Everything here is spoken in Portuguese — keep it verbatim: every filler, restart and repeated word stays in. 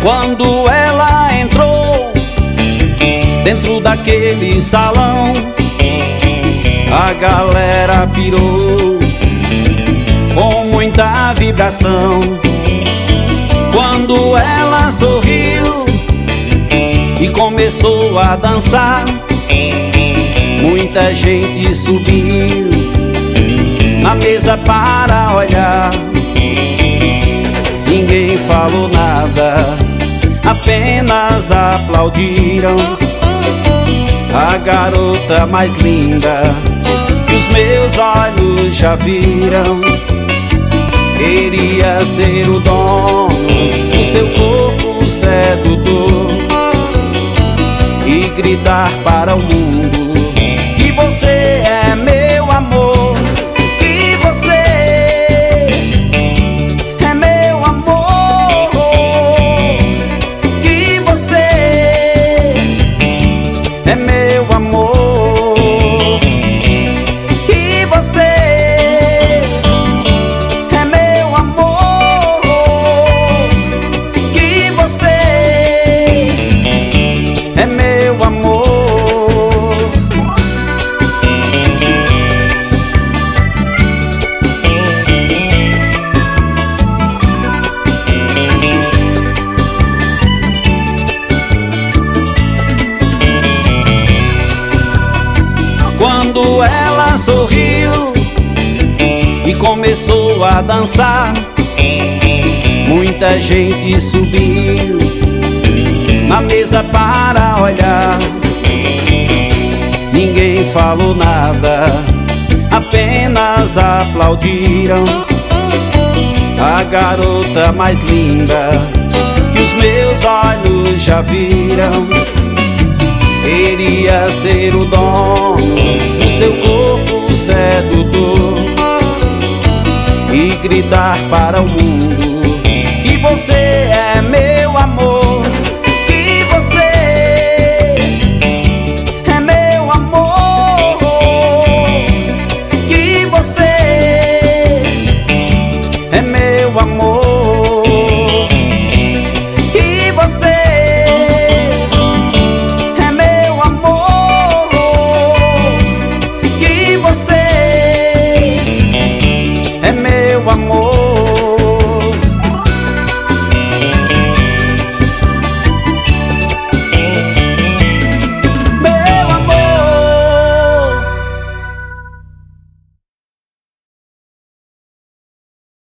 Quando ela entrou dentro daquele salão, a galera pirou com muita vibração. Quando ela sorriu e começou a dançar, muita gente subiu na mesa para olhar. Ninguém falou nada, apenas aplaudiram a garota mais linda que os meus olhos já viram. Queria ser o dono do seu corpo sedutor e gritar para o mundo que você é meu amor, que você é meu amor, que você é meu amor, que você é meu amor, que você é meu amor. Quando ela sorriu e começou a dançar, muita gente subiu na mesa para olhar. Ninguém falou nada, apenas aplaudiram a garota mais linda que os meus olhos já viram. Queria ser o dono do seu corpo sedutor e gritar para o mundo que você é